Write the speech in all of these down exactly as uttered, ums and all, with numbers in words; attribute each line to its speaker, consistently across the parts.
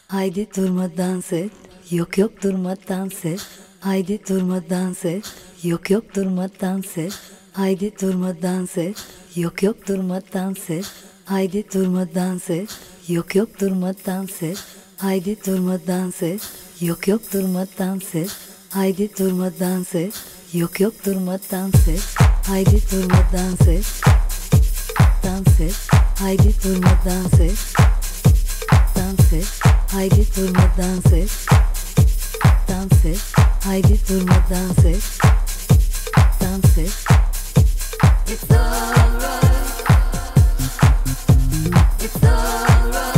Speaker 1: Haydi durma dans et. Yok yok durma dans et. Haydi durma dans et. Yok yok durma dans et. Haydi durma dans et. Yok yok durma dans et. Haydi durma dans et. Yok yok durma dans et. Haydi durma dans et. Yok yok durma dans et. Haydi durma dans et. Yok yok durma dans et. Haydi durma dans et. Dans et. Haydi durma dans et. Dans et. Haydi durma dans et. Dans et. Haydi durma dans et. Dans et. It's alright. It's alright.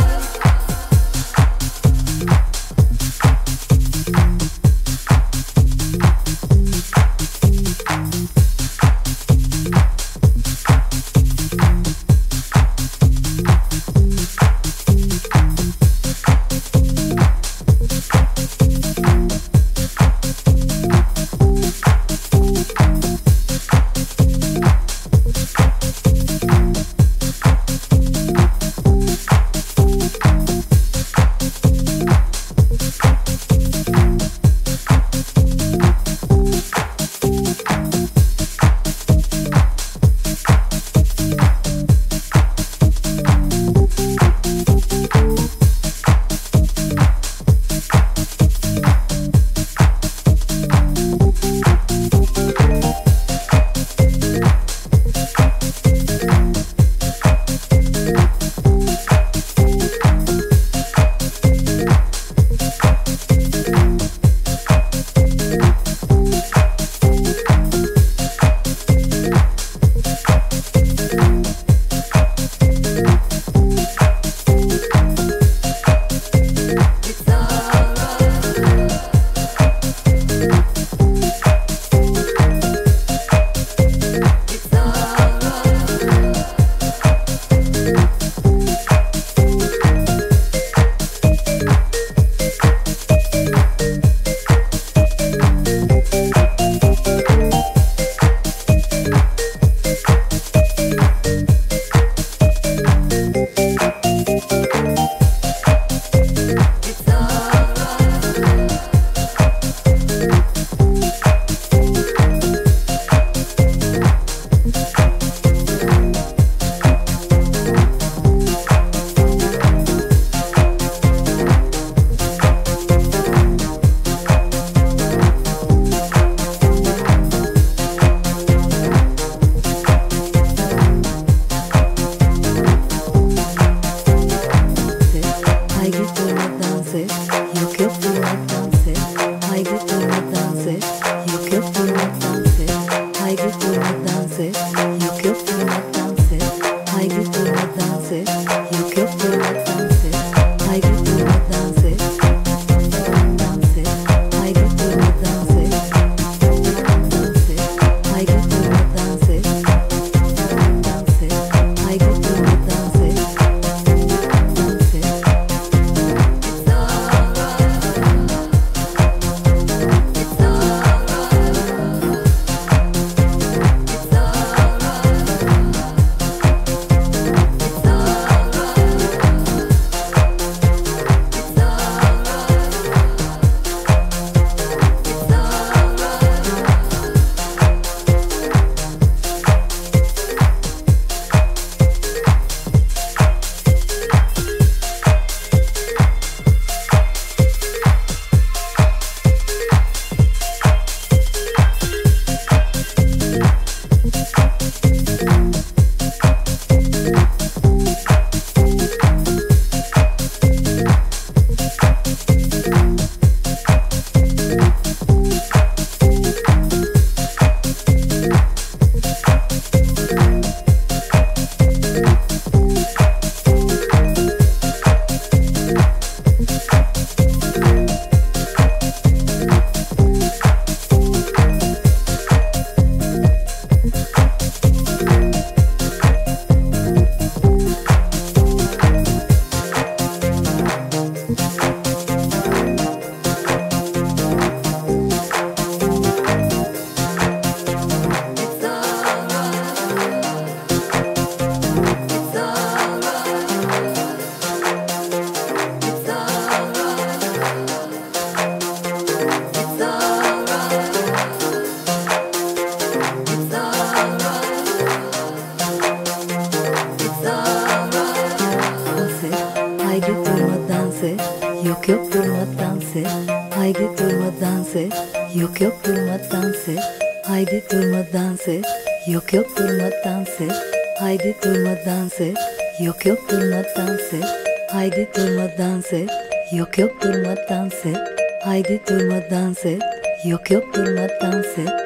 Speaker 1: haydi durma dans et, yok yok durma dans et, haydi durma dans et, yok yok durma dans et, haydi durma dans et, yok yok durma dans et, haydi durma dans et, yok yok durma dans et, haydi durma dans et, yok yok durma dans et, haydi durma dans et, yok yok durma dans et.